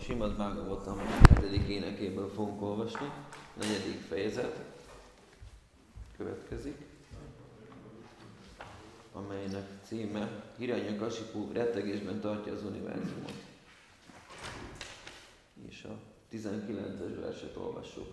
Simad Bhagavatam 7. énekéből fogunk olvasni, 4. fejezet következik, amelynek címe Hiranyakasipu rettegésben tartja az univerzumot. És a 19-es verset olvassuk.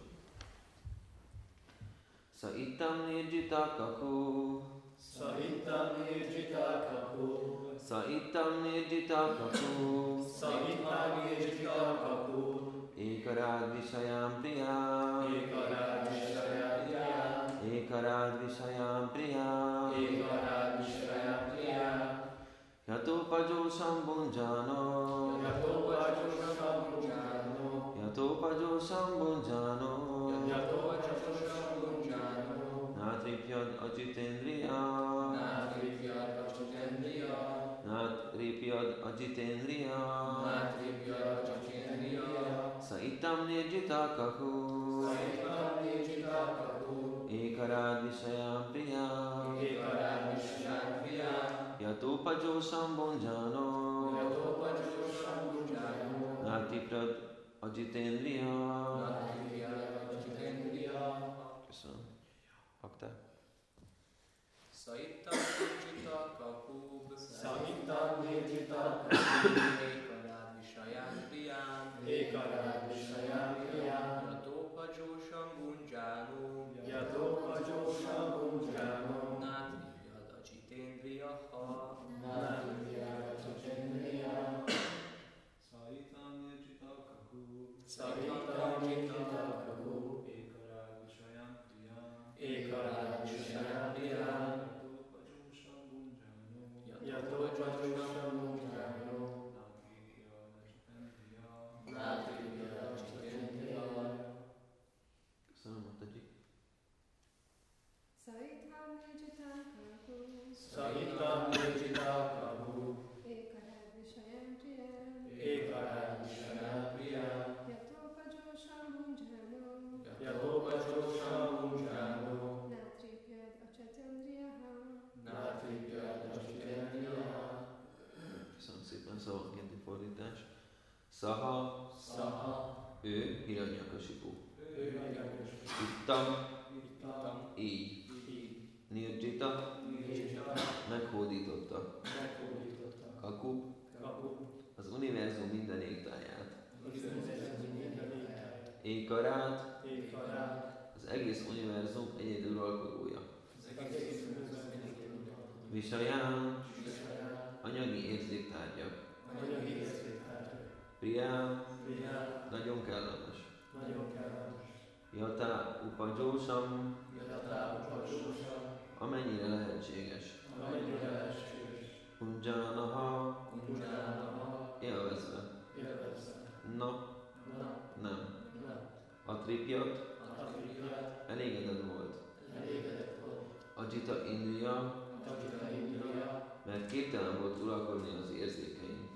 Saitam nirjita kaku Saitam nirjita kapu Saitam nirjita kaku Saitam nirjita kapu Ekarád visayám priyám Ekarád visayam priyam Ekarád visayám priyám Ekarád visayam priyam Yatopajosam bunjano Yatopajosam bunjano Yatopajosam bunjano Yatopajosam bunjano Natripyad ajitendriya Natripyat acitendriya Natripyad ajitendriya Natripyat acitendriya Saitam nirjita kaku Saitam nirjita kapu Ekarád visayám priyám Ekarád visayam priyam Yatopajosam bunjano Yatopajosam bunjano Natripyad ajitendriya. Natripyat acitendriya Köszönöm. Aktál? Saitam nirjita kakub Saitam nirjita kapu Ekarád visayam priyam Ekarád visayam priyam Yatopajosam bunjano Yatopajosam bunjano Natripyad acitendriyaha Natripyat acitendriya Saitam nirjita kaku Saitam nirjita kapu Ekarád visayam priyam Ekarád visayam priyam Yatopajosam bunjano Yatopajosam bunjano Natripyad acitendriya Natripyat acitendriya Köszönöm, Mataji. Saitam nirjita kaku Saitam nirjita kapu Ekarád visayam priyam Ekarád visayam priyam Yatopajosam bunjano Yatopajosam bunjano Natripyad acitendriyaha Natripyat acitendriya Köszönöm szépen, szavakénti fordítás. Saha, Saha ő, Hiranyakasipu. Ittam Ittam, így. így Nirjita, nirjita meghódította. meghódította Kaku, kapu az univerzum minden égtáját. Ekarád Ékarát, Ekarád az egész univerzum egyedül uralkodója. egész Visayám, visayam anyagi érzéktárgya. anyagi érzéktárgyak Priyám, priyam nagyon kellemes. nagyon kellemes Yata upajósam, Yatopajosam amennyire lehetséges. amennyire lehetséges Punjanaha, Punjanaha élvezve. élvezve Na, Na, nem. na, Atripyat, Atripyat elégedett volt. elégedett volt Ajita indriya, Ajita indriya mert képtelen volt uralkodni az érzékein.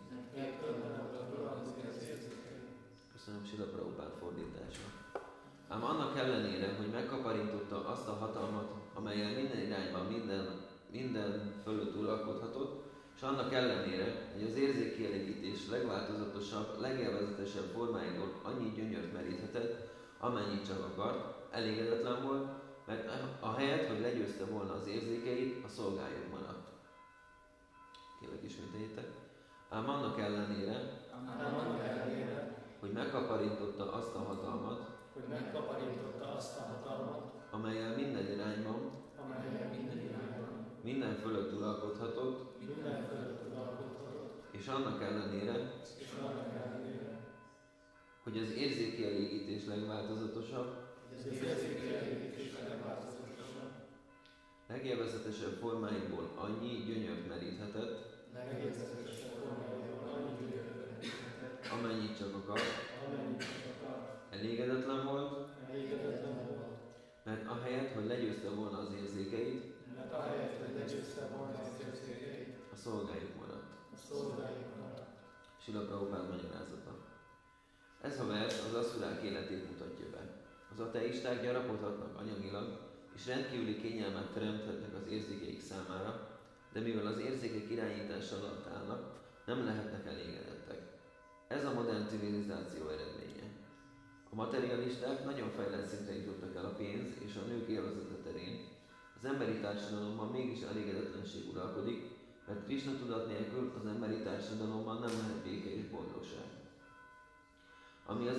Köszönöm Srila Prabhupád fordítása. Ám annak ellenére, hogy megkaparintotta azt a hatalmat, amellyel minden irányban minden fölött uralkodhatott, és annak ellenére, hogy az érzékkielégítés legváltozatosabb, legélvezetesebb formáiból annyi gyönyört meríthetett, amennyit csak akart, elégedetlen volt, mert ahelyett, hogy legyőzte volna az érzékeit, a szolgájuk maradt. Kérlek ismételjétek. Ám annak ellenére, Annak ellenére, hogy megkaparintotta azt a hatalmat, hogy megkaparintotta azt a hatalmat, amellyel minden irányban, amelyen minden irányban, minden fölött uralkodhatott, minden fölött uralkodhatott, és annak ellenére, és annak ellenére, hogy az érzékkielégítés legváltozatosabb, hogy az érzékelégítés legváltozatosabb, legélvezetesebb formáiból annyi gyönyört meríthetett, legérzetesebb formájában annyi gyönyörűen érhetett, amennyit csak akart, amennyit csak akar, elégedetlen volt, elégedetlen volt, mert ahelyett, hogy legyőzte volna az érzékeit, mert ahelyett, hogy legyőzte volna az érzékeit, a szolgájuk maradt. a szolgájuk maradt. Srila Prabhupád magyarázata. Ez a vers az asszurák életét mutatja be. Az ateisták gyarapodhatnak anyagilag, és rendkívüli kényelmet teremthetnek az érzékeik számára, de mivel az érzékek irányítása alatt állnak, nem lehetnek elégedettek. Ez a modern civilizáció eredménye. A materialisták nagyon fejlett szintre jutottak el a pénz és a nők élvezete terén. Az emberi társadalomban mégis elégedetlenség uralkodik, mert Krisna tudat nélkül az emberi társadalomban nem lehet béke és boldogság. Ami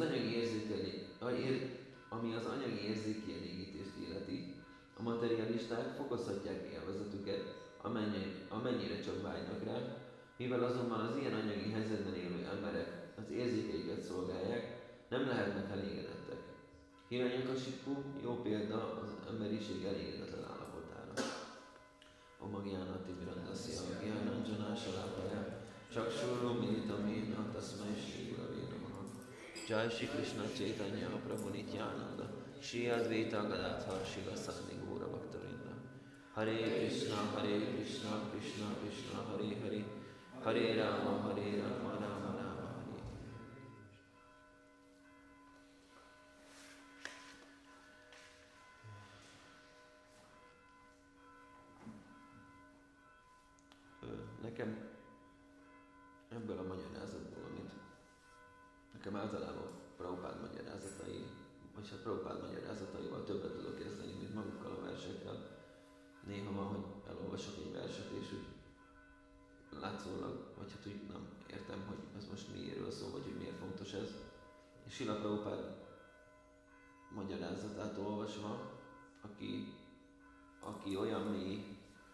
az anyagi érzékkielégítést illeti, a materialisták fokozhatják élvezetüket, amennyire csak vágynak rá, mivel azonban az ilyen anyagi helyzetben élő emberek az érzékeiket szolgálják, nem lehetnek elégedettek. Hiranyakasipu jó példa az emberiség elégedetlen állapotára. Om Gyánati Mirandasya Gyánanjana Salakaya Chakshuru Militamena Tasmai Shri Gurave Namaha. Jai Shri Krishna Chaitanya Prabhu Nityananda Shri Advaita Gadadhar Shivasadi Gaura Bhaktavinda. Hare Krishna Krishna Krishna Hare Hare Hare Rama Rama Rama Hare. Nekem ebből a magyarázatból, amit nekem általában Prabhupád magyarázatai, vagy hát Prabhupád magyarázataival többet tudok kezdeni, mint magukkal a versekkel. Néha van, hogy elolvasok egy verset, és úgy látszólag, vagy hát úgy nem értem, hogy ez most miről szól, vagy hogy miért fontos ez. És Srila Prabhupád magyarázatát olvasva, aki olyan mély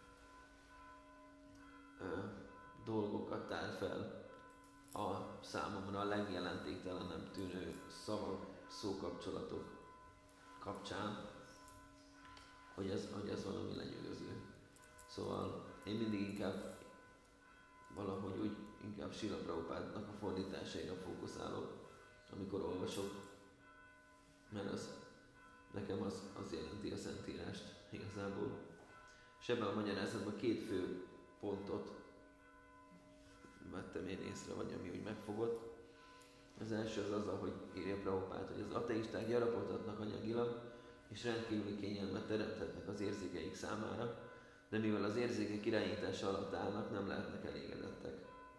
dolgokat tár fel a számomra a legjelentéktelenebb tűnő szavak, szókapcsolatok kapcsán, hogy ez valami lenyűgöző. Szóval én mindig inkább valahogy úgy inkább Srila Prabhupádnak a fordításaira fókuszálok, amikor olvasok, mert nekem az jelenti a Szentírást igazából. És ebben a magyarázatban két fő pontot vettem én észre, vagy ami úgy megfogott. Az első az, ahogy írja Prabhupád, hogy az ateisták gyarapodhatnak anyagilag, és rendkívüli kényelmet teremthetnek az érzékeik számára, de mivel az érzékek irányítása alatt állnak, nem lehetnek elégedettek.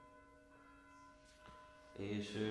És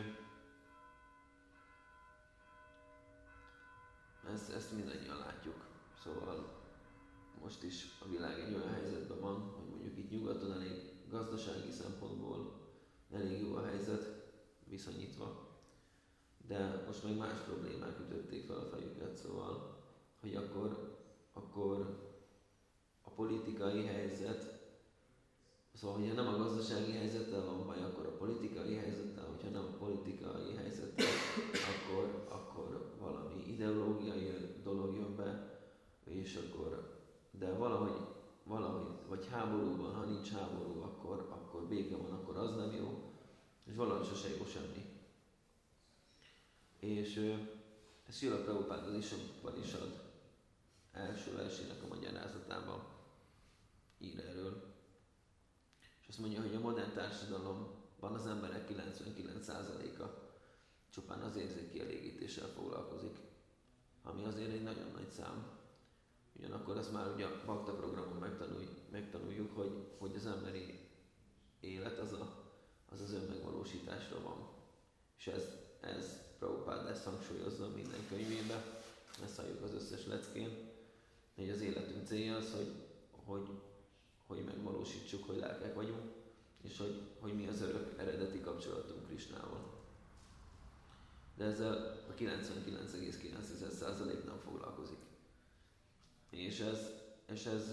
ezt mindannyian látjuk. Szóval most is a világ egy olyan helyzetben van, hogy mondjuk itt nyugaton elég gazdasági szempontból elég jó a helyzet viszonyítva, de most meg más problémák ütötték fel a fejüket, szóval, hogy akkor a politikai helyzet, szóval, hogyha nem a gazdasági helyzettel van baj, akkor a politikai helyzettel, hogyha nem a politikai helyzettel, akkor valami ideológiai dolog jön be, és akkor, de valahogy, vagy háborúban, ha nincs háború, akkor béke van, akkor az nem jó, és valahogy sose jó semmi. És ez Srila Prabhupád az Upanishad első versének a magyarázatában ír erről. És azt mondja, hogy a modern társadalomban az emberek 99%-a csupán az érzékkielégítéssel foglalkozik, ami azért egy nagyon nagy szám. Ugyanakkor azt már ugye a Bhakta programon megtanuljuk, hogy az emberi élet az önmegvalósításra van. És ez Prabhupád ezt hangsúlyozza minden könyvében, ezt halljuk az összes leckén, hogy az életünk célja az, hogy megvalósítsuk, hogy lelkek vagyunk, és hogy mi az örök eredeti kapcsolatunk Krisnával. De ezzel a 99,9% nem foglalkozik. És ez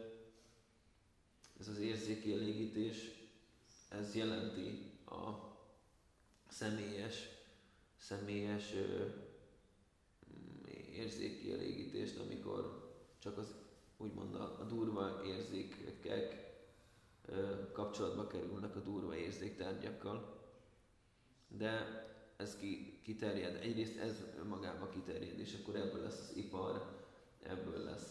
az érzékkielégítés, ez jelenti a személyes érzékkielégítést, amikor csak az úgymond a durva érzékek kapcsolatba kerülnek a durva érzéktárgyakkal. De ez kiterjed, egyrészt ez önmagába kiterjed, és akkor ebből lesz az ipar, ebből lesz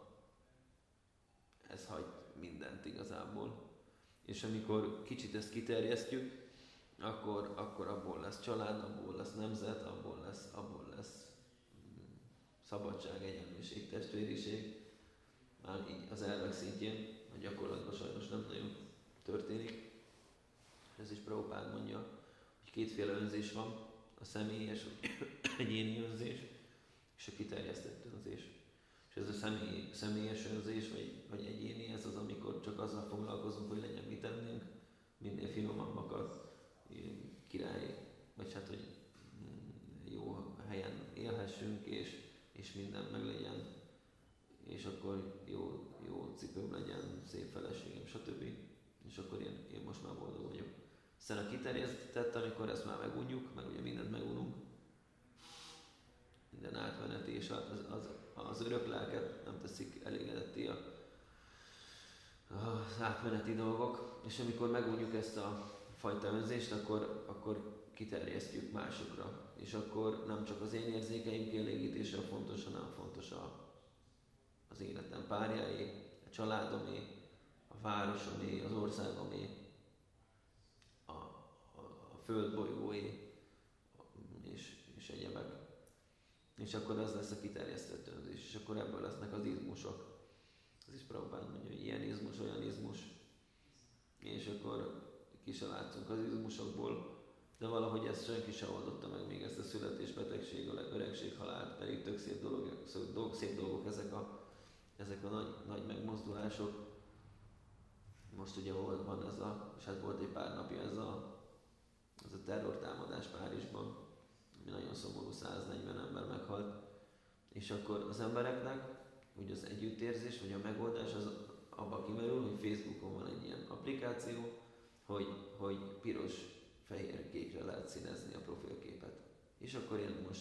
ez hagy mindent igazából. És amikor kicsit ezt kiterjesztjük, akkor abból lesz család, abból lesz nemzet, abból lesz szabadság, egyenlőség, testvériség. Már így az elvek szintjén, a gyakorlatban sajnos nem nagyon történik. Ez is Prabhupád mondja, hogy kétféle önzés van, a személyes, egyéni önzés, és a kiterjesztett önzés. És ez a személyes önzés, vagy egyéni, ez az, amikor csak azzal foglalkozunk, hogy legyen mit tennünk, minél finomabbakat, király, vagy hát, hogy jó helyen élhessünk, és minden meg legyen, és akkor jó cipőm legyen, szép feleségem, stb. És akkor én most már boldog vagyok. Aztán a kiterjesztett, amikor ezt már megunjuk, mert ugye mindent megununk, minden átmeneti, és az örök lelket nem teszik elégedetté az átmeneti dolgok, és amikor megunjuk ezt a fajta önzést, akkor kiterjesztjük másokra, és akkor nem csak az én érzékeim kielégítése a fontos, hanem fontos az életem párjáé, a családomé, a városomé, az országomé, a földbolygóé, és egyebek. És akkor az lesz a kiterjesztett önzés, és akkor ebből lesznek az izmusok. Ez is Prabhupád mondja, hogy ilyen izmus, olyan izmus, és akkor ki se látszunk az izmusokból, de valahogy ezt senki sem oldotta meg még ezt a születés, betegség, öregség, halált, pedig tök szép dolgok ezek a nagy megmozdulások. Most ugye van ez és hát volt egy pár napja ez a terrortámadás Párizsban, ami nagyon szomorú, 140 ember meghalt, és akkor az embereknek úgy az együttérzés, vagy a megoldás az abba kimerül, hogy Facebookon van egy ilyen applikáció, hogy piros, fehér, kékre lehet színezni a profilképet. És akkor én most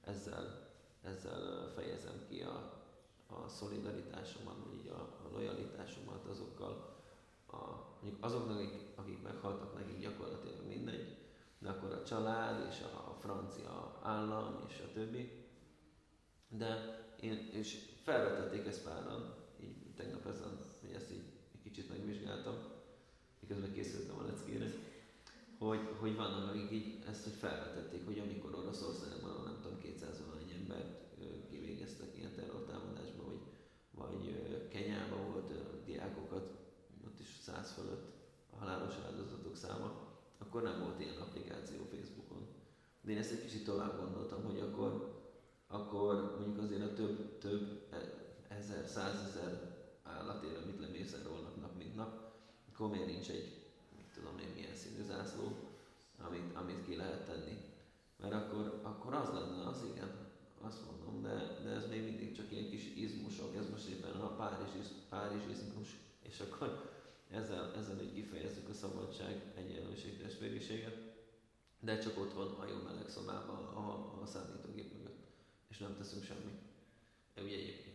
ezzel fejezem ki a szolidaritásomat, vagy így a lojalitásomat azokkal, mondjuk azoknak, akik meghaltak, nekik gyakorlatilag mindegy, de akkor a család, és a francia állam, és a többi. De és felvetették ezt páran, így tegnap ezen, hogy ezt így egy kicsit megvizsgáltam, miközben készültem a leckére, hogy vannak, akik így ezt hogy felvetették, hogy amikor Oroszországban, nem tudom, 200 valány embert kivégeztek ilyen terrortámadásban, vagy Kenyában volt diákokat, ott is 100 fölött a halálos áldozatok száma, akkor nem volt ilyen applikáció Facebookon. De én ezt egy kicsit tovább gondoltam, hogy akkor mondjuk azért a több ezer, 100 000 állatért, amit lemészárolnak nap mint nap, akkor miért nincs egy, mit tudom én, milyen színű zászló, amit ki lehet tenni. Mert akkor az lenne, az igen, azt mondom, de ez még mindig csak ilyen kis izmusok, ez most éppen a párizsizmus, és akkor ezzel így kifejezzük a szabadság, egyenlőség, testvériséget, de csak ott van a jó meleg szobában a számítógép mögött, és nem teszünk semmit. Ugye egyébként.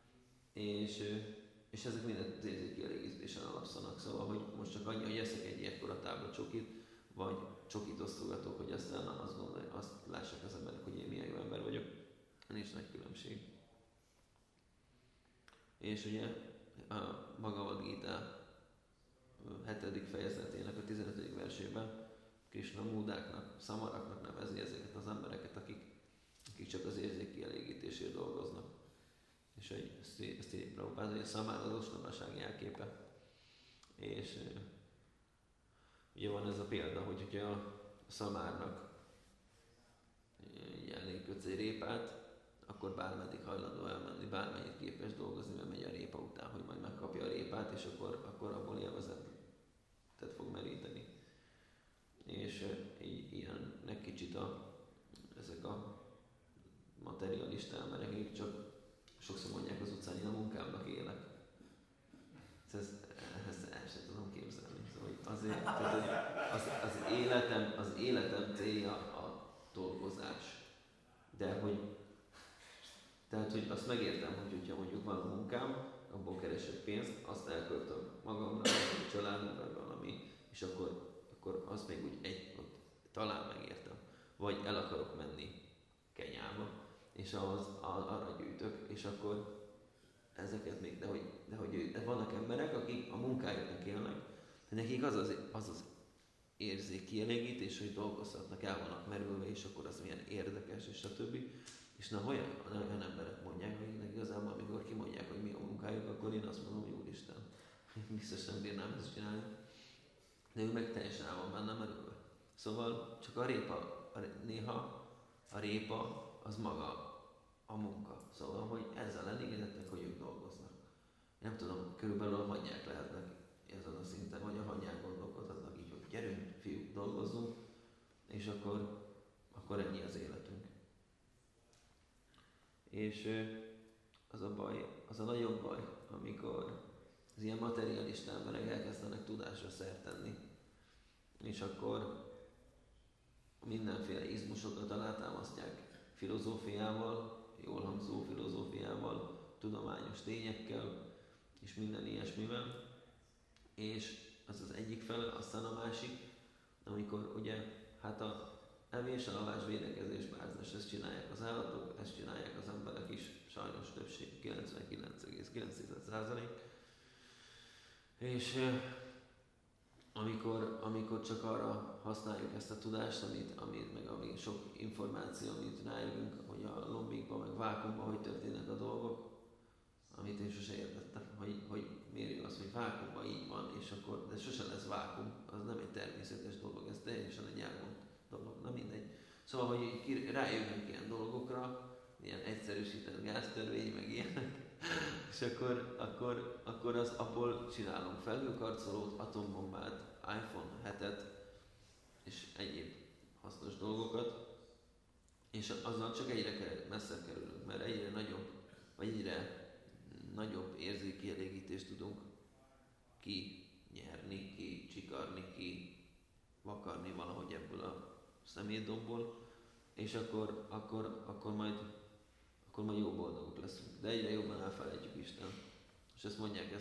És ezek minden az érzékkielégítésen alapszanak, szóval, hogy most csak annyi, hogy eszek egy ekkora tábla csokit, vagy csokit osztogatok, hogy aztán azt lássák az emberek, hogy én milyen jó ember vagyok. Nincs nagy különbség. És ugye a Bhagavad Gita 7. fejezetének a 15. versében Krishna múdáknak, szamaraknak nevezi ezeket az embereket, akik csak az érzék kielégítésért dolgoznak. És ezt így Prabhupád, hogy a szamár az ostobaság jelképe. És ugye van ez a példa, hogy ugye a szamárnak elégködsz egy répát, akkor bármeddig hajlandó elmenni, bármennyit képes dolgozni, mert megy a répa után, hogy majd megkapja a répát, és akkor abból élvezetet fog meríteni. És ilyennek kicsit ezek a materialista emberek, akik csak sokszor mondják az utcán, én a munkámnak élek. Ezt el sem tudom képzelni. Szóval azért, az életem célja a dolgozás. Tehát, hogy azt megértem, hogyha mondjuk van a munkám, abból keresek pénzt, azt elköltöm magamra, vagy a családomra, vagy valami, és akkor azt még úgy talán megértem. Vagy el akarok menni Kenyába, és arra gyűjtök, és akkor ezeket még, de hogy vannak emberek, akik a munkájuknak élnek, de nekik az az érzék kielégítés, hogy dolgozhatnak, el vannak merülve, és akkor az milyen érdekes, és a többi. És olyan emberek mondják, hogy igazából, amikor kimondják, hogy mi a munkájuk, akkor én azt mondom, hogy Úristen, biztos nem bírnám ezt csinálni. De ő meg teljesen el van benne merülve. Szóval csak a répa, néha a répa az maga a munka. Szóval, hogy ezzel elégedettek, hogy ők dolgoznak. Nem tudom, körülbelül a hangyák lehetnek ezen a szinten, vagy a hangyák gondolkodhatnak így, hogy gyerünk, fiúk, dolgozzunk, és akkor ennyi az életünk. És az a baj, az a nagyobb baj, amikor az ilyen materialista emberek elkezdenek tudásra szert tenni, és akkor mindenféle izmusokat alátámasztják filozófiával, jól hangzó filozófiával, tudományos tényekkel, és minden ilyesmivel. És az az egyik fele, aztán a másik, amikor ugye, hát a evés, alvás, védekezés, bázás, ezt csinálják az állatok, ezt csinálják az emberek is, sajnos többség, 99,9%. És amikor csak arra használjuk ezt a tudást, ami sok információ, amit rájövünk, hogy a lombikban, meg vákuumban hogy történnek a dolgok, amit én sose értettem, hogy miért jó az, hogy vákuumban így van, és akkor, de sose lesz vákuum, az nem egy természetes dolog, ez teljesen egy elmond dolog, na mindegy. Szóval, hogy rájövünk ilyen dolgokra, ilyen egyszerűsített gáztörvény, meg ilyenek, és akkor az abból csinálunk felhőkarcolót, atombombát, iPhone 7-et, és egyéb hasznos dolgokat, és azzal csak egyre messzebb kerülünk, mert egyre nagyobb érzékkielégítést tudunk kinyerni, kicsikarni, kivakarni valahogy ebből a szemétdombból, és akkor majd jó boldogok leszünk. De egyre jobban elfelejtjük Isten. És ezt mondják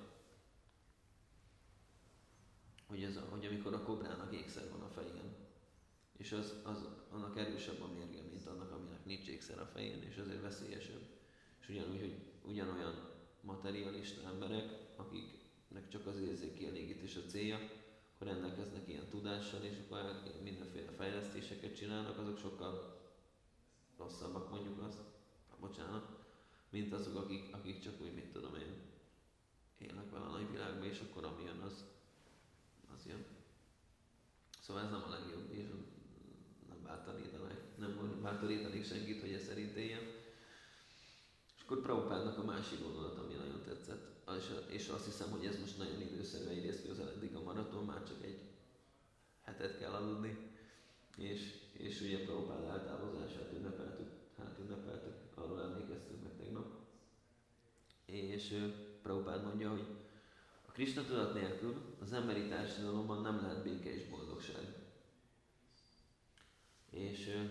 hogy amikor a kobrának ékszer van a fején, és annak erősebb a mérge, mint annak, aminek nincs ékszer a fején, és azért veszélyesebb. És ugyanúgy, hogy ugyanolyan materialista emberek, akiknek csak az érzékkielégítés a célja, akkor rendelkeznek ilyen tudással, és akkor mindenféle fejlesztéseket csinálnak, azok sokkal rosszabbak, mondjuk azt, mint azok, akik csak úgy, mit tudom én, élnek vele a nagyvilágban, és akkor ami jön, az jön. Szóval ez nem a legjobb, és nem bátorítanék senkit, hogy ez szerint éljen. És akkor Prabhupádnak a másik gondolat, ami nagyon tetszett, és azt hiszem, hogy ez most nagyon időszerű, egyrészt közeledik a maraton, már csak egy hetet kell aludni, és ugye Prabhupád eltávozását ünnepeltük, arról emlékeztünk meg tegnap. És Prabhupád mondja, hogy a Krisna tudat nélkül az emberi társadalomban nem lehet béke és boldogság. És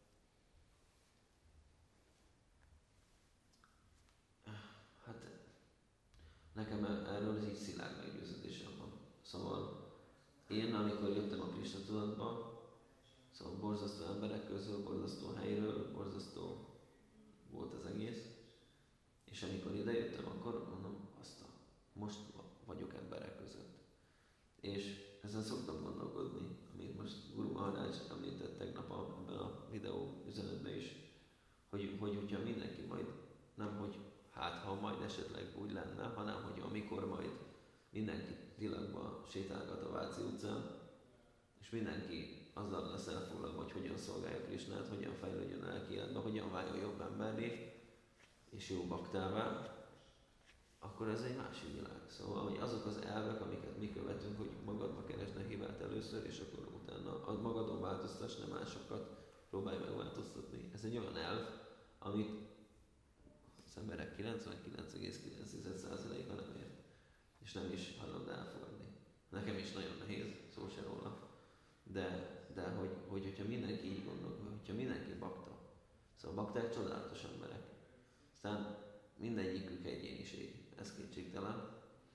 hát nekem erről így szilárd meggyőződésem van. Szóval én, amikor jöttem a Krisna tudatba, szóval borzasztó emberek közül, borzasztó helyről, borzasztó volt az egész, és amikor idejöttem, akkor mondom, most vagyok emberek között. És ezen szoktam gondolkodni, amit most Guru Maharaj említett tegnap ebben a videó üzenetben is, hogyha mindenki majd, nem hogy ha majd esetleg úgy lenne, hanem hogy amikor majd mindenki tilakba sétálgat a Váci utcán, és mindenki azzal lesz elfoglalva, hogy hogyan szolgálja Krisnát, hogyan fejlődjön a lelki életbe, hogyan váljon jobb emberré, és jó baktává, akkor ez egy másik világ. Szóval, hogy azok az elvek, amiket mi követünk, hogy magadba keresd a hibát először, és akkor utána magadon változtass, nem másokat próbálj megváltoztatni. Ez egy olyan elv, amit az emberek 99,9%-a nem ért, és nem is hajlandó elfogadni. Nekem is nagyon nehéz, szó se róla. De hogyha mindenki így gondolja, hogyha mindenki bakta, szóval bakták csodálatos emberek. Aztán mindegyikük egyéniség, ez kétségtelen,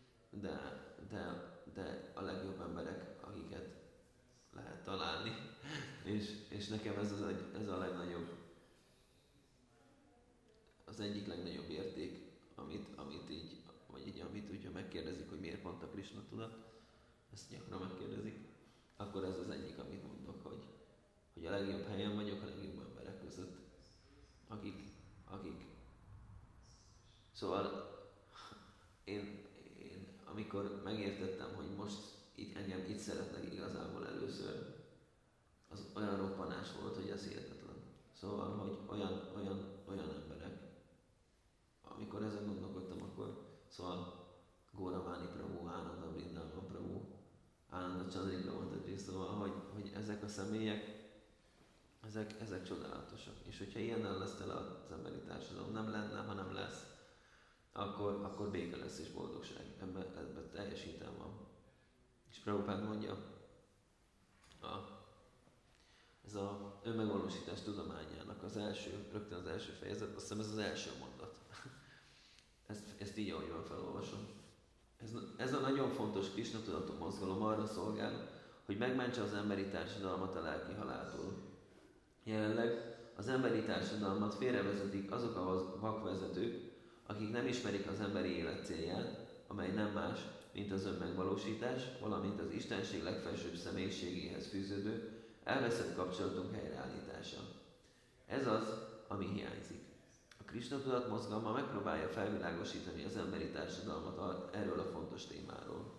de a legjobb emberek, akiket lehet találni, és nekem ez a legnagyobb, az egyik legnagyobb érték, amit így, vagy így, amit ugye megkérdezik, hogy miért pont a Krisna tudat, ezt gyakran megkérdezik, akkor ez az egyik, amit mondok, hogy a legjobb helyen vagyok, a legjobb emberek között, akik szóval én amikor megértettem, hogy most engem itt szeretnek igazából először, ez hihetetlen. Szóval, hogy olyan emberek, amikor ezen gondolkodtam, akkor szóval Góraváni Prabhu, Ánanda Vrindavan Prabhu, Ánanda Chandrika Mataji, szóval, hogy ezek a személyek, ezek csodálatosak. És hogyha ilyennel lesz tele az emberi társadalom, nem lenne, hanem lesz, akkor béke lesz és boldogság. Ebben teljes hitem van. És Prabhupád mondja, ez a önmegvalósítás tudományának rögtön az első fejezet, azt hiszem ez az első mondat. Ezt így, ahogy van, felolvasom. Ez a nagyon fontos Krisna tudatú mozgalom arra szolgál, hogy megmentse az emberi társadalmat a lelki haláltól. Jelenleg az emberi társadalmat félrevezetik azok a vakvezetők, akik nem ismerik az emberi élet célját, amely nem más, mint az önmegvalósítás, valamint az Istenség legfelsőbb személyiségéhez fűződő, elveszett kapcsolatunk helyreállítása. Ez az, ami hiányzik. A Krisna tudat mozgalma megpróbálja felvilágosítani az emberi társadalmat erről a fontos témáról.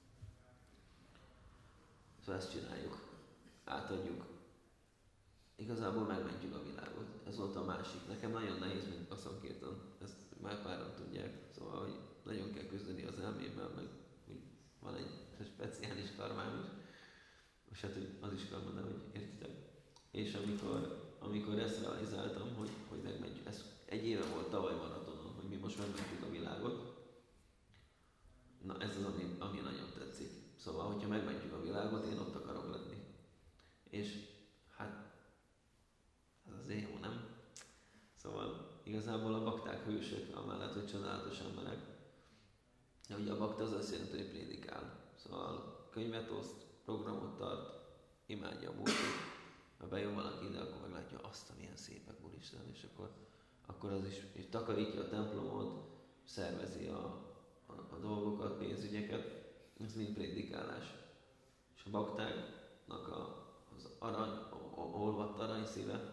Szóval ezt csináljuk. Átadjuk. Igazából megmentjük a világot. Ez volt a másik. Nekem nagyon nehéz, mint Aszamkirtan. Ezt már páran tudják. Szóval, hogy nagyon kell küzdeni az elmémmel, meg hogy van egy speciális karmám is. És hát az is karma, de hogy értitek. És amikor ezt realizáltam, hogy megmentjük, ez egy éve volt tavaly maratonon, hogy mi most megmentjük a világot. Na ez az, ami nagyon tetszik. Szóval, hogyha megmentjük a világot, én ott akarok lenni. És hát ez azért jó, nem? Szóval igazából a bakták hősök, amellett, hogy csodálatos emberek. De ugye a bakta az azt jelenti, hogy prédikál. Szóval könyvet oszt, programot tart, imádja a múltit. Ha bejön valaki ide, akkor meglátja azt, amilyen szépek, Úristen, és akkor az is és takarítja a templomot, szervezi a dolgokat, pénzügyeket, ez mind prédikálás. És a baktáknak az olvadt aranyszíve,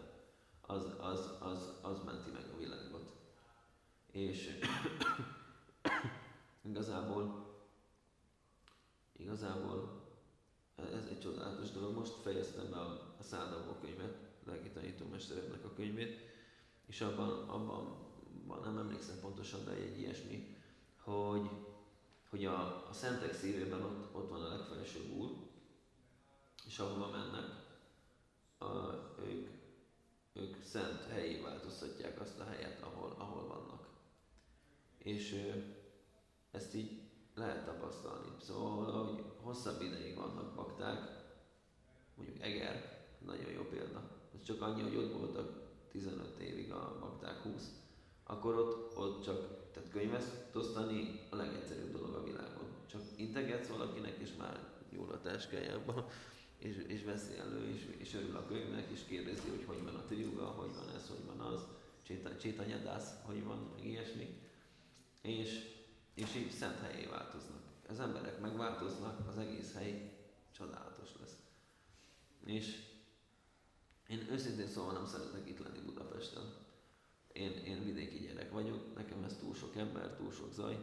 az menti meg a világot. És igazából ez egy csodálatos dolog. Most fejeztem be a Szádavó könyvet, lelki tanítómestereknek a könyvét, és abban nem emlékszem pontosan, de egy ilyesmi, hogy a szentek szívében ott van a legfelsőbb Úr, és ahova mennek, ők szent helyé változtatják azt a helyet, ahol vannak. És ezt így lehet tapasztalni. Szóval, hogy hosszabb ideig vannak bakták, mondjuk Eger, nagyon jó példa. Ez csak annyi, hogy ott voltak 15 évig a bakták, 20. Akkor ott csak, tehát könyvet osztani a legegyszerűbb dolog a világon. Csak integetsz valakinek, és már nyúl a táskájába, és veszi elő, és örül a könyvnek, és kérdezi, hogy van a triuga, hogy van ez, hogy van az, csétanyadász, hogy van, meg ilyesmi. És így szent helyé változnak. Az emberek megváltoznak, az egész hely csodálatos lesz. És én őszintén szóval nem szeretek itt lenni Budapesten. Én vidéki gyerek vagyok, nekem ez túl sok ember, túl sok zaj,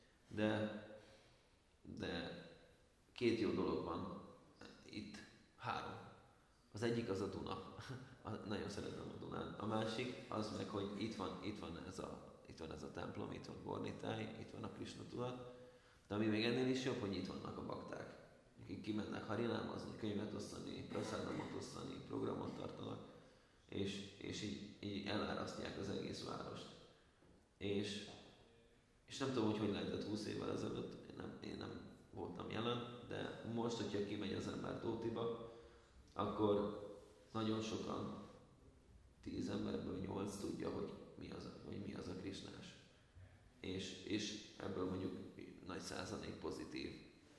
de két jó dolog van itt, 3. Az egyik az a Duna. Nagyon szeretem a Dunát. A másik az meg, hogy itt van ez a templom, itt van Gornitáj, itt van a Krisna tudat, de ami még ennél is jobb, hogy itt vannak a bakták, akik kimennek harinámazni, könyvet osztani, praszádamot osztani, programot tartanak, és így elárasztják az egész várost. És nem tudom, hogy lehetett 20 évvel ezelőtt, én nem voltam jelen, de most, hogyha kimegy az ember Tótiba, akkor nagyon sokan, 10 emberből 8 tudja, hogy mi az a krisnás. És ebből mondjuk nagy százalék pozitív.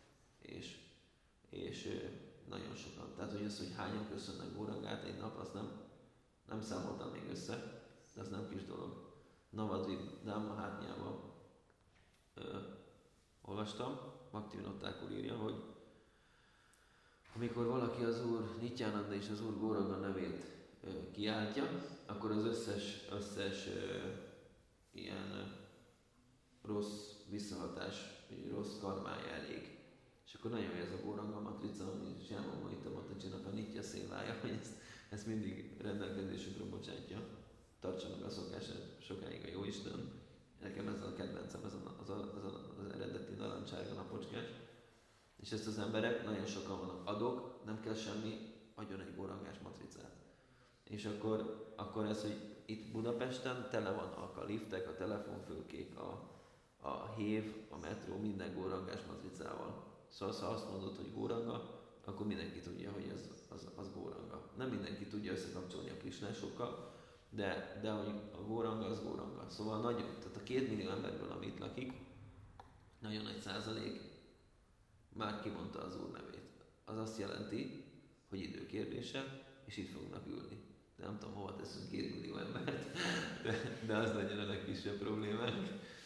És nagyon sokan. Tehát, hogy hogy hányan köszönnek Górangát egy nap, azt nem számoltam még össze, de az nem kis dolog. Navadvip Dhamma-hátnyában olvastam, Bhaktivinoda Thakur írja, hogy amikor valaki az Úr Nityananda és az Úr Góranga nevét kiáltja, akkor az összes ilyen rossz visszahatás, rossz karmája elég. És akkor nagyon jó ez a Góranga matrica, ami Zsáma Maita Matajinak a Nitya szévája, hogy ezt ezt mindig rendelkezésünkre bocsátja. Tartsanak a szokását sokáig a Jóisten. Nekem ez a kedvencem, ez az eredeti narancsárga napocskás. És ezt az emberek, nagyon sokan vannak, adok, nem kell semmi, adjon egy górangás matricát. És akkor ez, hogy itt Budapesten tele vannak a liftek, a telefonfülkék, a hév, a metró, minden górangás matricával. Szóval ha azt mondod, hogy góranga, akkor mindenki tudja, hogy az góranga. Nem mindenki tudja összekapcsolni a krisnásokkal, de hogy a góranga az góranga. Szóval nagyon, tehát a 2 millió emberből, ami itt lakik, nagyon nagy százalék már kimondta az Úr nevét. Az azt jelenti, hogy időkérdése, és itt fognak ülni. De nem tudom, hova teszünk 2 millió embert, de az legyen a legkisebb problémánk.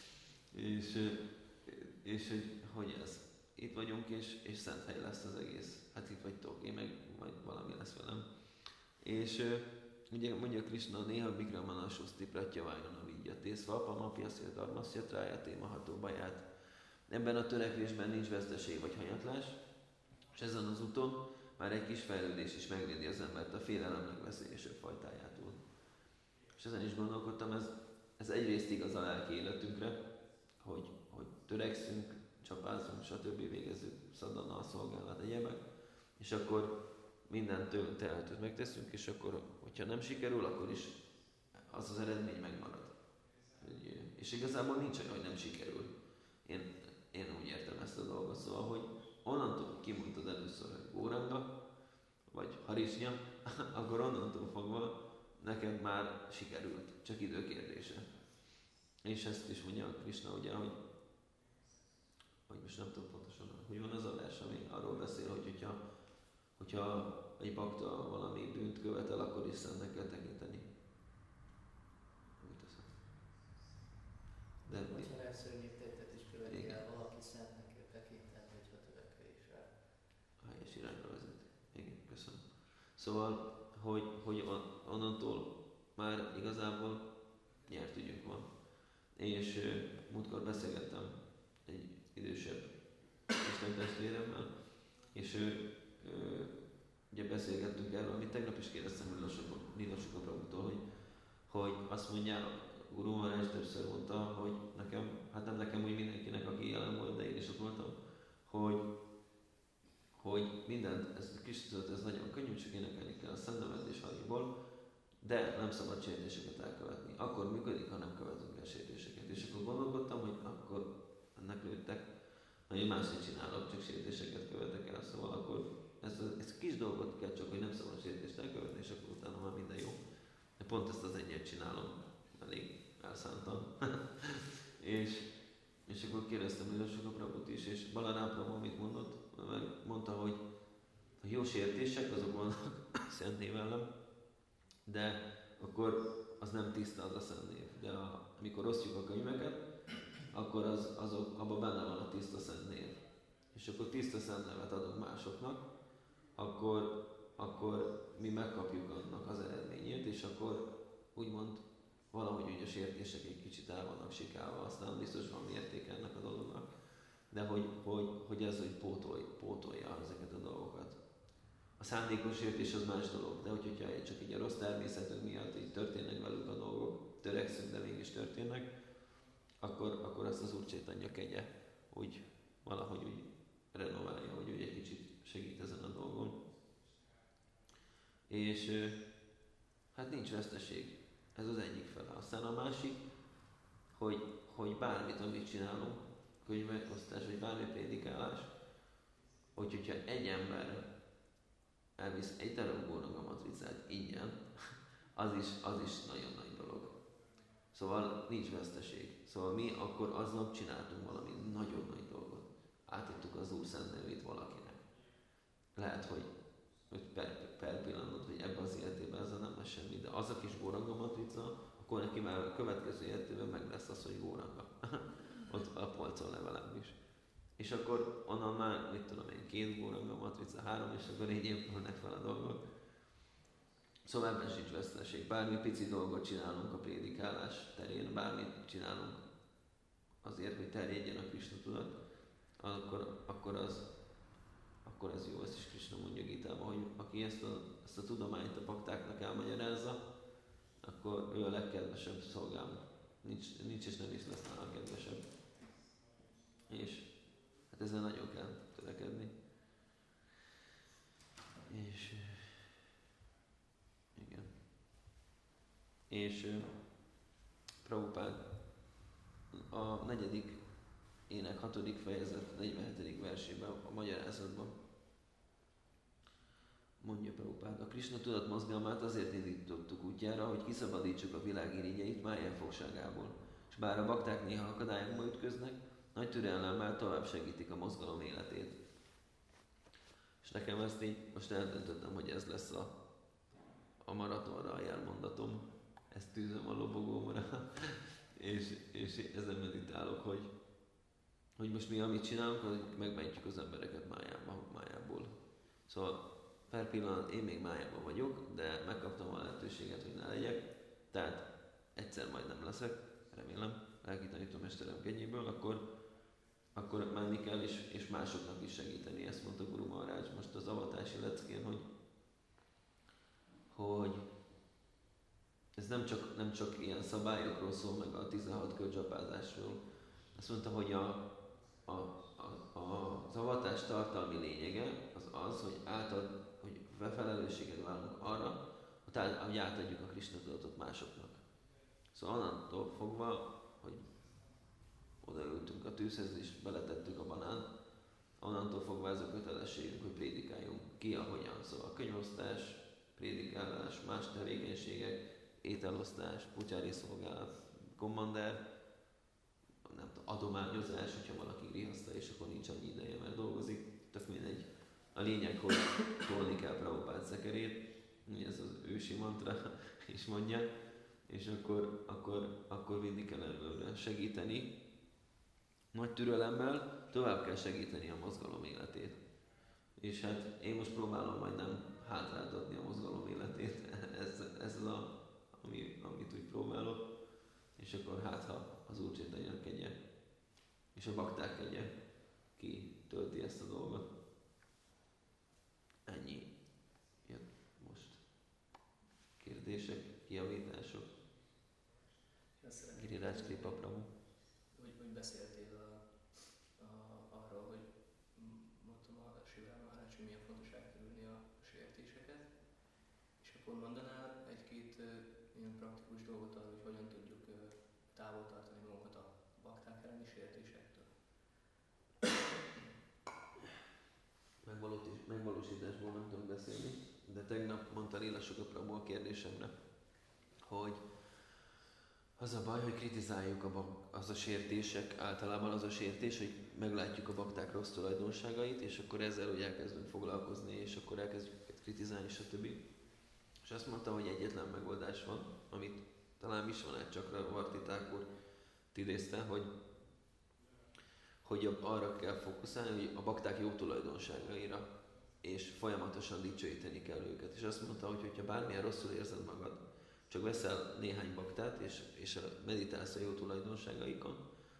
És hogy ez? Itt vagyunk, és szent hely lesz az egész. Hát itt vagytok, én meg majd valami lesz velem. És ugye mondja Krishna, néha Bikramana Suszti Pratyavajana Vigyati Szvapam Apjaszja Dharmaszja Trájati Maható Baját. Ebben a törekvésben nincs veszteség vagy hanyatlás, és ezen az úton már egy kis fejlődés is megvédi az embert a félelem legveszélyesebb fajtájától. És ezen is gondolkodtam, ez egyrészt igaz a lelki életünkre, hogy törekszünk, csapázunk, stb. Végezzük szadana, a szolgálat, egyebek, és akkor mindent tőlünk telhetőt megteszünk, és akkor, hogyha nem sikerül, akkor is az eredmény megmarad. És igazából nincs olyan, hogy nem sikerül. Én úgy értem ezt a dolgot, szóval, hogy onnantól, hogy kimondtad először, hogy góranga, vagy harisnya, akkor onnantól fogva neked már sikerült, csak időkérdése. És ezt is mondja Krishna, ugye, hogy most nem tudom pontosan, hogy van az a vers, ami arról beszél, hogyha egy bakta valami bűnt követel, akkor is szentnek kell tekinteni. Mit teszem? De hogyha elszörnyűtétet is követi el, valaki szentnek kell tekinteni, hogyha törekvés rá. Helyes irányba vezet. Igen, köszönöm. Szóval, hogy onnantól már igazából nyert ügyünk van. És múltkor beszélgettem egy idősebb Isten testvéremmel, és ugye beszélgettünk erről, amit tegnap is kérdeztem Nilasuka Prabhutól, hogy azt mondja, Guru Maharaj többször mondta, hogy nekem, hát nem nekem, hogy mindenkinek, aki jelen volt, de én is ott voltam, hogy mindent, ez Kristus, ez nagyon könnyű, csak énekelni kell a Szentnevet és Hariból, de nem szabad sértéseket elkövetni. Akkor működik, ha nem követünk el sértéseket. És akkor gondolkodtam, hogy akkor ennek lőttek, ha én más nem csinálok, csak sértéseket követek el, szóval akkor ez kis dolgot kell csak, hogy nem szabad sértést elkövetni, és akkor utána már minden jó. De pont ezt az egyet csinálom, elég elszántam. és akkor kérdeztem Nilasuka Prabhut is, és Balarám Prabhu mit mondott? Mondta, hogy a jó sértések azok vannak szent név ellen, de akkor az nem tiszta az a szent név. De amikor osztjuk a könyveket, akkor abban benne van a tiszta szent név. És akkor tiszta szent nevet adunk másoknak, akkor mi megkapjuk annak az eredményét, és akkor úgymond valahogy úgy a sértések egy kicsit el vannak sikálva, aztán biztos van értéke ennek a dolognak, de hogy ez, hogy pótolja ezeket a dolgokat. A szándékos sértés az más dolog, de hogyha csak így a rossz természetünk miatt így történnek velük a dolgok, törekszünk, de mégis történnek, akkor azt az Úr Csaitanya kegye úgy valahogy úgy renoválja, hogy úgy egy kicsit segít ezen a dolgon. És hát nincs veszteség. Ez az egyik fele. Aztán a másik, hogy bármit, amit csinálunk, könyvekosztás, vagy bármi prédikálás, hogyha egy ember elvisz egy darab góranga matricát ingyen, az is nagyon nagy dolog. Szóval nincs veszteség. Szóval mi akkor aznap csináltunk valami nagyon nagy dolgot. Átadtuk az Úr szent nevét valakinek. Lehet, hogy per pillanat, hogy ebben az életében ezzel nem lesz semmi, de az a kis góranga matrica, akkor neki már a következő életében meg lesz az, hogy góranga. Ott a polcon legalábbis. És akkor onnan már, mit tudom én, 2 góranga matrica, 3, és akkor így épülnek fel a dolgok. Szóval ebben sincs veszteség. Bármi pici dolgot csinálunk a prédikálás terén, bármit csinálunk azért, hogy terjedjen a Krisna tudat, akkor ez jó. Ezt is Krisna mondja Gitában, hogy aki ezt a tudományt a bakták legkedvesebb szolgám. Nincs és nem is lesz nála kedvesebb. És hát ezzel nagyon kell törekedni. És igen. És Prabhupád a 4. ének 6. fejezet 47. versében, a magyarázatban mondja Prabhupád: a Krisna tudat mozgalmát azért indítottuk útjára, hogy kiszabadítsuk a világ irigyeit Mája fogságából, és bár a bakták néha akadályokba ütköznek, nagy türelemmel tovább segítik a mozgalom életét. És nekem ezt így most eldöntöttem, hogy ez lesz a maratonra a jelmondatom. Ezt tűzöm a lobogómra, és ezen meditálok, hogy most mi, amit csinálunk, hogy megmentjük az embereket májából. Szóval per pillanat én még májában vagyok, de megkaptam a lehetőséget, hogy ne legyek, tehát egyszer majd nem leszek, remélem, lelki tanítómesterem kegyéből, akkor menni kell, és másoknak is segíteni. Ezt mondta Guru Maharaj most az avatási leckén, hogy ez nem csak ilyen szabályokról szól, meg a 16 kör dzsapázásról. Azt mondta, hogy az avatás tartalmi lényege az, hogy hogy felelősséget vállalunk arra, hogy átadjuk a Krisna tudatot másoknak. Szóval onnantól fogva, hogy odaültünk a tűzhez és beletettük a banánt, onnantól fogva ez a kötelességünk, hogy prédikáljunk ki, ahogyan. Szóval a könyvosztás, prédikálás, más tevékenységek, ételosztás, putyári szolgálat, kommander, nem tudom, adományozás, hogyha valaki grihaszta, és akkor nincs annyi ideje, mert dolgozik, tök mindegy. A lényeg, hogy tolni kell Prabhupád szekerét, ez az ősi mantra is mondja, és akkor vinni kell előre, segíteni. Nagy türelemmel tovább kell segíteni a mozgalom életét. És hát én most próbálom majd nem hátráltatni a mozgalom életét, ez az amit úgy próbálok, és akkor hát ha az Úr Chaitanya kegye, és a bakták kegye ki tölti ezt a dolgot. Ennyi jött most. Kérdések, kijavítások? Giriraj Kripa Prabhu. Hogy beszéltél arról, hogy mondtam a Siva Maharaj, hogy milyen fontos elkerülni a sértéseket, és akkor mondanál egy-két ilyen praktikus dolgot arra, hogy hogyan tudjuk távol tartani magunkat a bakták elleni sértésektől? Megvalósításból nem tudok beszélni, de tegnap mondta Lila Suga Prabhu a kérdésemre, hogy az a baj, hogy kritizáljuk az a sértések, általában az a sértés, hogy meglátjuk a bakták rossz tulajdonságait, és akkor ezzel úgy elkezdünk foglalkozni, és akkor elkezdjük kritizálni, stb. És azt mondta, hogy egyetlen megoldás van, amit talán Visvanát Csakra Varti Thakur idézte, hogy arra kell fókuszálni, hogy a bakták jó tulajdonságaira, és folyamatosan dicsőíteni kell őket. És azt mondta, hogy hogyha bármilyen rosszul érzed magad, csak veszel néhány baktát, és meditálsz a jó tulajdonságaikon,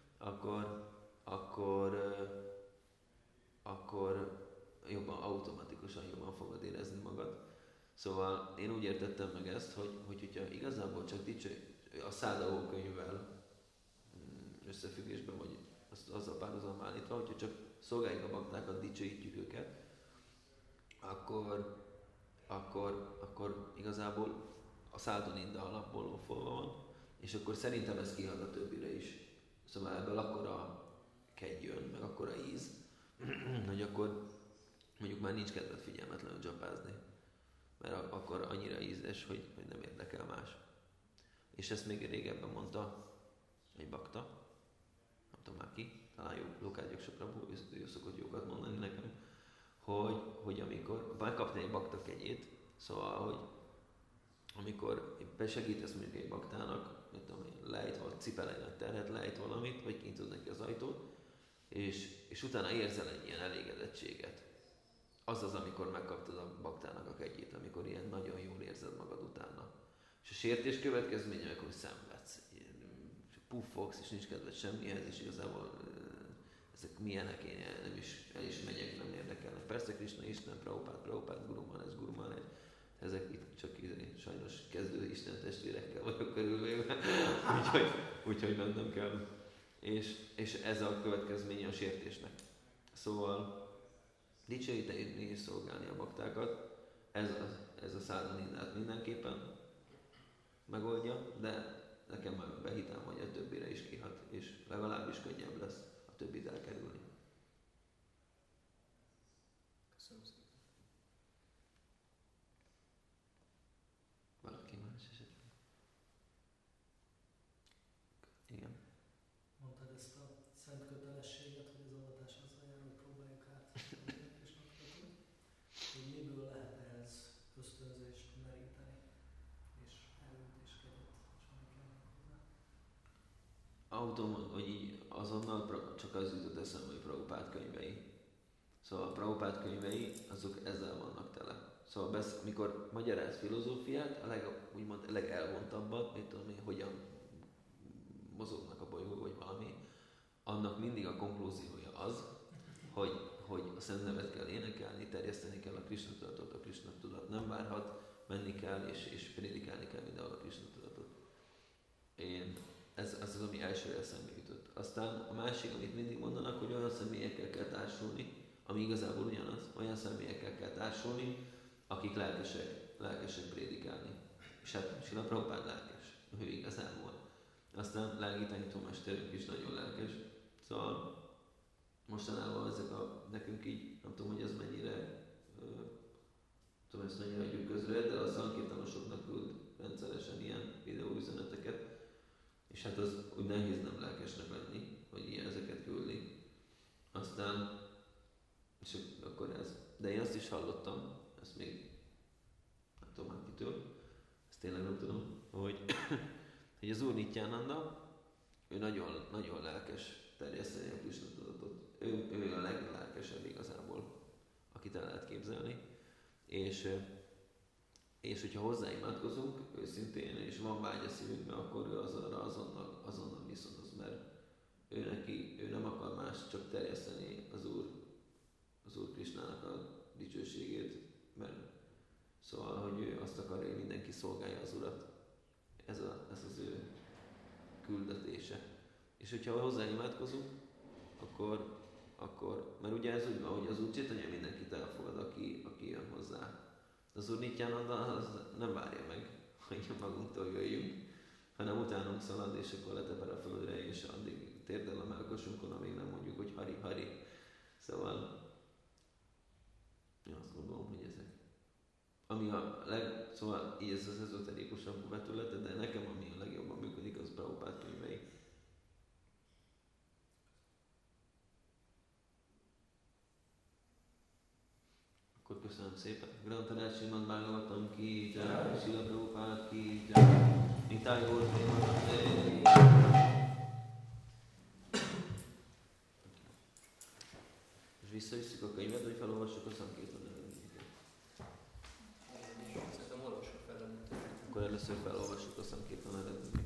akkor jobban, automatikusan jobban fogod érezni magad. Szóval én úgy értettem meg ezt, hogyha igazából csak a Szádavó könyvvel összefüggésben, vagy azzal párhuzamban állítva, hogyha csak szolgáljuk a baktákat, dicsőítjük őket, akkor igazából a Szádoninda alapból lófolva van, és akkor szerintem ez kihat a többire is. Szóval ebből akkora kegy jön, meg akkora íz, hogy akkor mondjuk már nincs kedved figyelmetlenül dzsapázni. Mert akkor annyira ízes, hogy nem érdekel más. És ezt még régebben mondta egy bakta, nem tudom már ki, talán Lukács Jaksa Prabhu, ő szokott jókat mondani nekem, hogy amikor megkapni egy bakta kegyét, szóval, hogy amikor besegítesz mondjuk egy baktának, mit tudom én, lejt vagy cipel egy nagy terhet, lejt valamit, vagy kinyitod neki az ajtót, és utána érzel egy ilyen elégedettséget. Az az, amikor megkaptad a baktának a kegyét, amikor ilyen nagyon jól érzed magad utána. És a sértés következménye, amikor szenvedsz, puffogsz, és nincs kedved semmihez, és igazából ezek milyenek, én nem is el is megyek, nem érdekelnek. Persze Krishna, Isten, Prabhupád, Guru Maharaj, ezek itt csak sajnos kezdő Isten testvérekkel vagyok körülvéve, úgyhogy mennem kell. És ez a következménye a sértésnek. Szóval dicsőíteni és szolgálni a baktákat, ez a szádonindát mindenképpen megoldja, de nekem már behitem, hogy a többire is kihat, és legalábbis könnyebb lesz a többit elkerülni. Köszönöm szépen. Valaki más esetleg? Igen. Mondtad ezt a szent kötelességet, hogy az avatás azzal jár, hogy próbáljuk át és napadatot, hogy miből lehet ehhez ösztönzést meríteni, és erőt és kegyet, és ami kell hozzá. Automat, hogy így azonnal csak az jutott eszembe, hogy Prabhupád könyvei. Szóval a Prabhupád könyvei, azok ezzel vannak tele. Szóval mikor magyaráz filozófiát, úgymond legelvontabbat, mit tudom én, hogyan mozognak a bolygók, vagy valami, annak mindig a konklúziója az, hogy a Szent Nevet kell énekelni, terjeszteni kell a Krisna tudatot, a Krisna tudat nem várhat, menni kell és prédikálni kell mindenhol a Krisna tudatot. Ez az, ami elsőre eszembe jutott. Aztán a másik, amit mindig mondanak, hogy olyan személyekkel kell társulni, ami igazából ugyanaz, olyan személyekkel kell társulni, akik lelkesek prédikálni. És hát Srila Prabhupád lelkes, ő igazából. Aztán lelki tanítómesterünk is nagyon lelkes. Szóval mostanában nekünk így, nem tudom, hogy ez mennyire, tudom, ezt mennyire adjuk közre, de a szankirtanosoknak küld rendszeresen ilyen videóüzeneteket. És hát az úgy nehéz nem lelkesnek lenni, hogy ilyen ezeket küldi. Aztán, és akkor ez. De én azt is hallottam, ezt még nem tudom már kitől, ezt tényleg nem tudom, hogy az Úr Nityananda, ő nagyon, nagyon lelkes terjeszteni a Krisna tudatot. Ő a leglelkesebb igazából, akit el lehet képzelni. És hogyha hozzáimádkozunk őszintén, és van vágy a szívünkben, akkor ő azonnal viszonoz, mert ő nem akar más, csak terjeszteni az Úr Krisnának a dicsőségét, mert szóval, hogy ő azt akarja, hogy mindenki szolgálja az Urat. Ez az ő küldetése. És hogyha hozzáimádkozunk, akkor mert ugye ez úgy van, hogy az Úr Chaitanya mindenkit elfogad, aki jön hozzá. Az Úr Nityananda az nem várja meg, hogy magunktól jöjjünk, hanem utánunk szalad, és akkor leteper a földre, és addig térdel a mellkosunkon, amíg nem mondjuk, hogy hari, hari. Szóval én azt gondolom, hogy ezek. Ami szóval így ez az ezoterikusabb vetülete, de nekem ami a legjobban működik, az Prabhupád könyvei. Akkor köszönöm szépen. Grantarát Srimad Bhagavatam ki, Jai, Srila Prabhupád ki, Jai, Nitály Gaur Premanande. És visszavisszük a könyvet, hogy felolvassuk a Sankirtan eredményeket. Szerintem olvassuk fel előtt. Akkor először felolvassuk a Sankirtan eredményeket.